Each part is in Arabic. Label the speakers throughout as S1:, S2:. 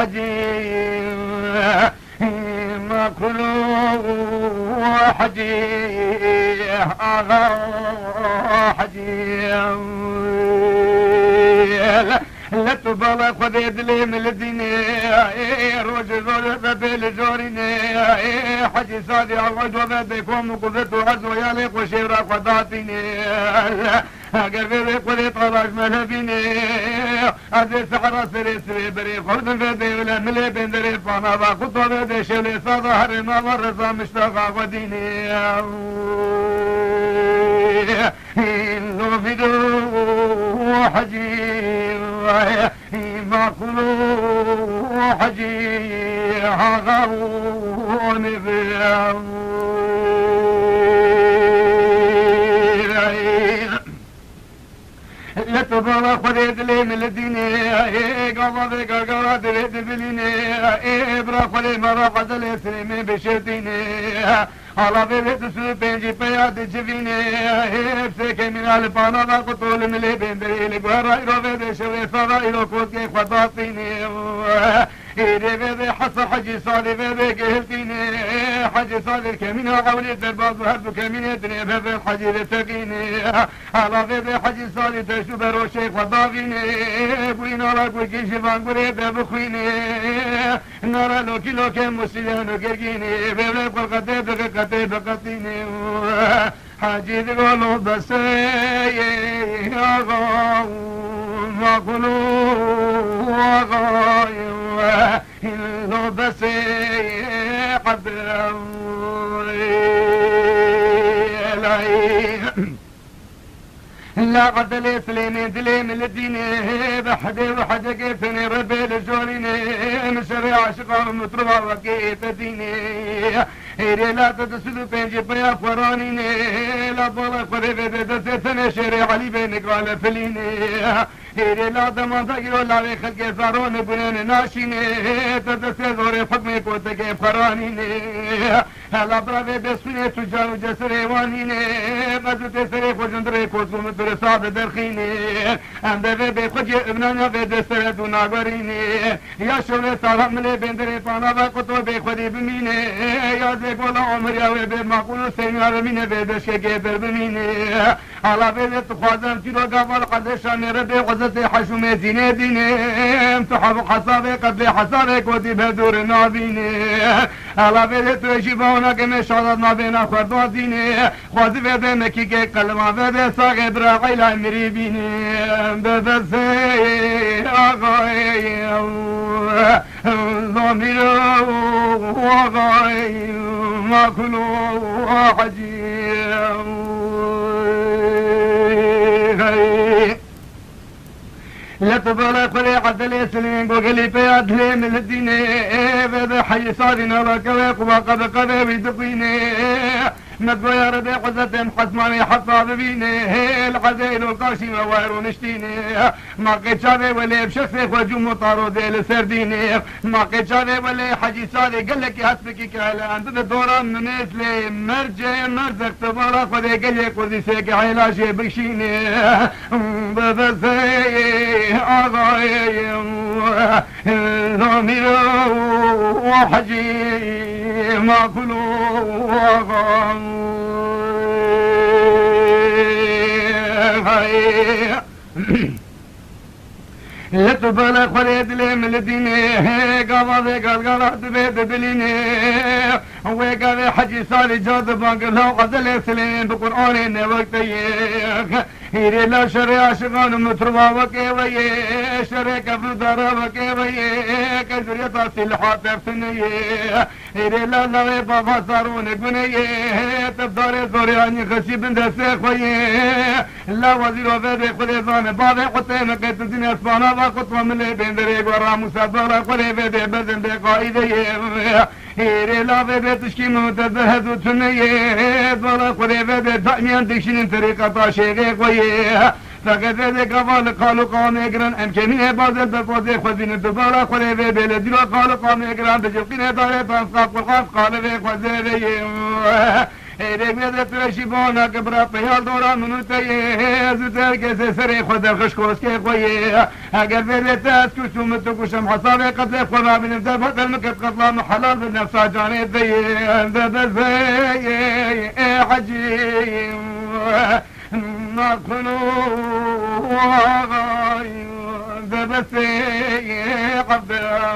S1: حجي ما كلوا حجي آغا حجي لا تبالغ خذيت لي من الدنيا روج بابل جوريني حجي صادي عوج وبابكم وقفت وعزو يالك وشيرا قضاتيني قلبي قولي طراج ملبيني عزي سعرا سري سري بري خرد الفدي ولا ملي بندري فانا باقوطو بدي شلي صادا هرما ورزا مشتاقا وديني إنو فيدو حجي ما كلوا حجي هاغروني لا تبالغ خذيت لي من الدنيا قضى قرقرة دريد بليني برا خلي مرا قتل يسلمي بشرتيني على بيت سو بنجي بياد جفيني بسكي من البانا قطول من اللي بندري لقرا إلو بيد شوي صدا إلو كوكي خطاطيني إيدي بيدي حصر حجي صالي بيدي قهلتيني حجي صالي كمينة قولي درباز وهرب كمينة دنيا بيدي حجي لتقيني على بيدي حجي صالي تشو بروشي خطاقيني بوين على كوي كيشي بانقوري ببخويني نارا لوكي لوكي مسيلانو كرقيني بيبلي قلقتي بقتي بقتيني حجي دقولو بسي آغا ما قلو آغا إلو بسي قبل لا قد لي سليمي دلي من الدين بحدي وحدي كيفني ربي لجوريني مشري عشقا مطربا وكيف ديني إيري لا تدسلو بينجي بيا فرانيني لا بالا قريبي دستني شيري علي بينك على فليني إيري لا دمان تقيرو لاوي خلقي زارون بنين ناشيني تدسي زوري حكمي كوتكي فرانيني هلا برافي بسفيني تجانو جسري وانيني مزوتي سري خوشندري كوتكو مدر صاد درخيني أمده في بخجي ابنانا في دستر دونا غريني يا شولي سلام لي بندري فانا بقطو بخدي بميني يا زي قولا عمر يا ويبي معقولو سيني بميني بيدشي كيبر بميني على بيدي تخوازم تيرو قبل قدشاني ربي قزتي حشومي زيني ديني امتحب حسابي قبل حسابي كوتي بدور نابيني على بيدي توشي باونا كمي شادت نابينا خردو ديني خوازي بيدي مكي كي قلما بيدي ساقي براغي لا مريبيني ببسي آغاي ضميرو آغاي ما كلو حجي لا تبالغ خلي عدل سلين وقلي بياد لي من الدين بذا حي صارنا لك وقد قد بيدقيني ندوى يا ربي قزة حسماني حطا ببيني العزيل والقاشي وويرو نشتيني ما قد شافي ولي بشخصي وجوم طارو ديل سرديني ما قد شافي ولي حجي صالي قال لك حسبك كهلا انت الدورة من مثلي مرجع مرزق تبارك ودي قال لك وذي سيك علاجي بشيني ببسي آغاي ضميرو وحجي ما كلو آغاي لا تبالغ خليت لي من الدين قضى قلقلات بيد بليني وقال حجي صالي جاد بانقلو قتل سلين بقرآن وقتي هيري لا شريع شغان متروا وكيوي شريع كفر دارا وكيوي كجريتا سلحات فسني هيري لا لغي بابا صارون قني تبداري زورياني خشي بند سيخوي لا وزير وفيدي خليفان بابي قطين قيت الدنيا اسبانا وقطوة من اللي بندريق ورا مسافر خليفيدي بزن بقائدي هيري لا في تشكي متذهد وتنيه ولا خليفيدي تأمين تكشين طريقة شيخي خوي فقد ذلك قالوا قوم يقرن امكانيه بازل بفوزي خذين دبارا خليفي بلدي قالوا قوم يقرن بجلقين داري فانصاف والخاف قال في خذي رقمه ترشی بانا کبرا پیال دورا منو تیه زودر کسی سری خود خشکوس که خویه اگر بیرت از کشم تو کشم حساب قتل خدا بینم در بطل مکت قتلام حلال بالنفس جانه دیه ببزیه عجیب ناكلوا ببثي عبدا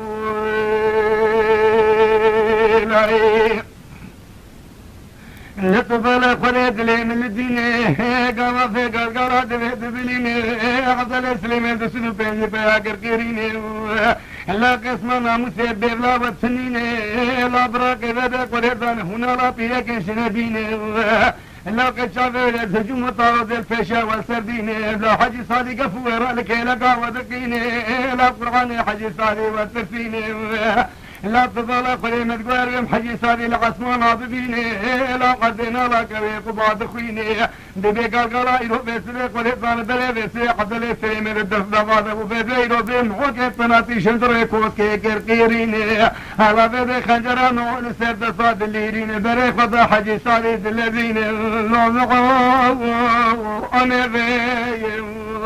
S1: لطفل خليد لي من الدين قام في قرقرة دبليني عضل سليمان دسنو بيني بياقر كيريني لا قسمنا مسيب لا بتسنيني لا براك بدا قريبان هنا لا بيك شنبيني لا قد شافر الهجوم طارد الفشا والسرديني لا حجي صادق فوير لك لا ودقيني لا قرآن حجي صادق والسفيني لا تظل قريمة قوارم حجي صادق لعصمان ببيني لا قدنا لا كويق بعض خويني دبي قلقلا يروح بسري قريبان بلي بسري قدل سري من الدف دغاده وبدي يروح بمحوك طناتي شندر كوس كيكر قيريني على بدي خنجران ونسرد صاد الليرين بري خدا حجي صادق الذين أنا بيم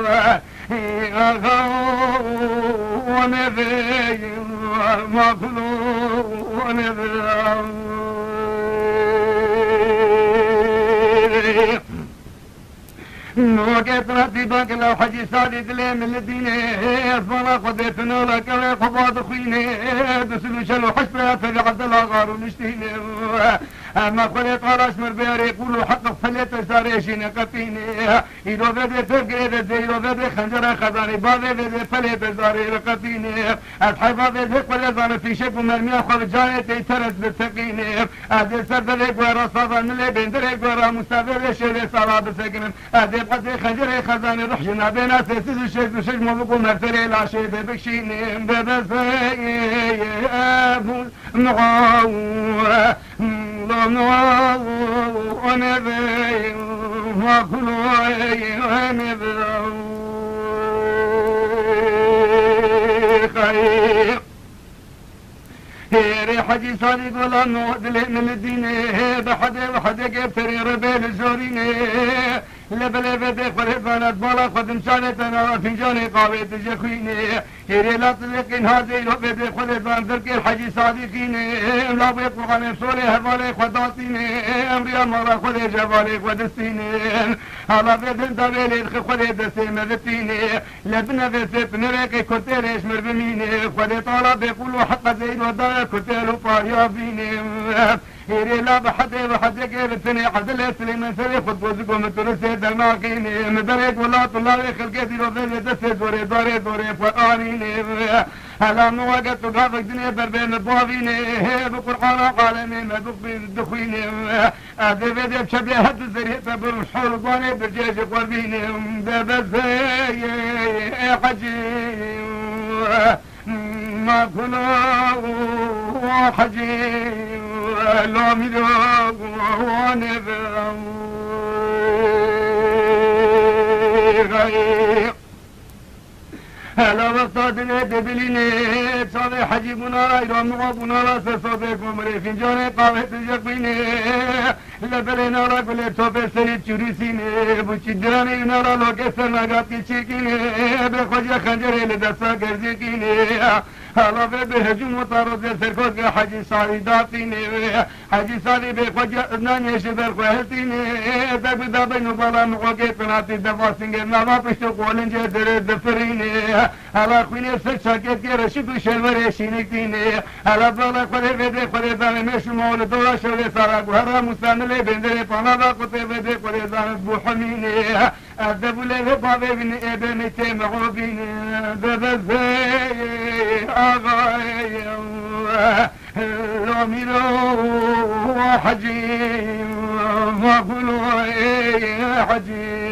S1: أنا بيم ما كلوا أنا بيم نوقت رتيبك لو حجي صادق لي من الدين اصبر خذيتنا لك خباط خويني دسلو شلو حسبها في عبد الله غار ونشتيني اما خليت غراش مربياري يقولوا حق فليت ساريشين قتيني يدو بدي تفقيد زي يدو بدي خنجر خزاني بابي بدي فليت زاري رقتيني اصحاب بدي قلزان في شك ومرمي اخذ جاي تيترس بالسقيني ادي سرد لي قوارا صافا نلي بندري قوارا مستابر شيري صلاة بسقنم ادي قصدي خنجر خزاني روح جنابنا سيسيز الشيخ وشيخ مبقو مرتري لا شي ببكشيني ببسي ابو معاو أنا بيم ما كلوا أنا بيم خير هيري حجي صادق ولا نود من الدين بحد وحد كفري ربيل الزورين لبلا بدي فريفانات بالا خدم شانتنا فنجاني قاوي تجخيني هيري لا تلقين هذه لو بدي فريفان ذلك الحجي صادقين لا بيقوا عن سوري هبالي خداتيني امريا مرا خدي جبالي خدستيني على بدن دبيلي خدي دسي مذتيني لبنا بسيط نريكي كتيريش مربميني خدي طالب يقولوا حق زين ودايا كتيرو فاريابيني هيري لا بحد كيفتني عدل سليمان سري خد وزقو مترسي دماغيني مدرك ولا طلالي خلقيتي وظل دسي دوري فقانيني هلا مواقت وقافك دنيا بربين الضوابيني بقرآن عالمي مدوق بالدخويني أدي بدي بشبه هد الزريطة برمشحول ضاني برجيش قربيني ببزي حجي ما كنا حجي لا مدوق ونبغي غير هلا وقتادنا دبليني صابي حجيبنا رايرا مغابنا راس صابيكم ريفين جاني قاوة الجقبيني لبلينا را قلي توفي سريد چوريسيني بوچي دراني نارا لوكي سرناقاتي چيكيني بخوجة خنجري لدسا گرزيكيني هلا بهجوم وطارد سركوز حجي صاري داتيني حجي صاري بخوجة نانيش برخوهتيني دب دابين وبالا مغوكي تناتي دفاسيني نابا پشتو قولنجي درد دفريني هلا خويني سرشاكيت كيرا شكو شلوري شينيكتيني هلا بالا خودي بدي خودي داني مشو مولي دورا شوري سارا قهرا مستانلي بندري پانا دا قطي بدي خودي داني بو حميني أدبو لي بابي بني ابني تيمعو بيني ببزي آغاي لومينو حجي ما قلوا حجي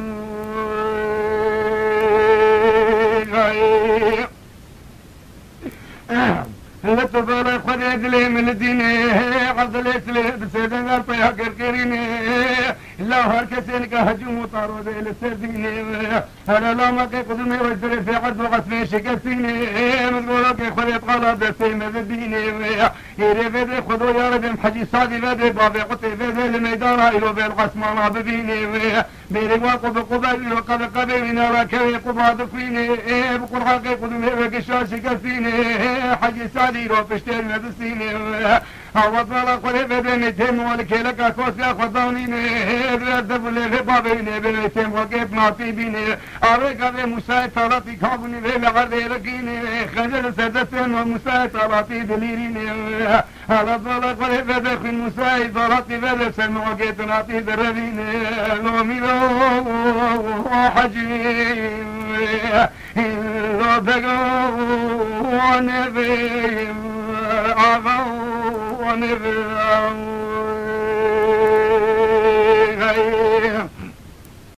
S1: لتبارك خديت لي من الدين عضل اسلي بسيدنا الطيا كركريني لا هر كسين كهجوم طارو ذيل السردين هلا لا ما كي قدمي وجدري في عرض وقسمي شكستيني مذكورة كي خليط غلا بسيم الدين يري فيدي خذوا يا رب محجي صادي فيدي بابي قطي فيدي الميدان إلو بالقسم الله ببيني بيري واقب قبل وقب قبل نرى كي قباد فيني بقرحة كي قدمي وقشاش شكستيني حجي صادي رو بشتير مدسيني هوا طلع قريب بميتين والكيلك كوس يا خدانيني بردب لي بابيني بميتين وقيت ناطيبيني أريك بمساعد طلاتي كابوني بلغردي ركيني خجل سدسين ومساعد طلاتي دليريني هلا طلع قريب بدخل مساعد طلاتي بلسن وقيت ناطي دربيني لومي لو حجيم لو بقو نبيم ونبي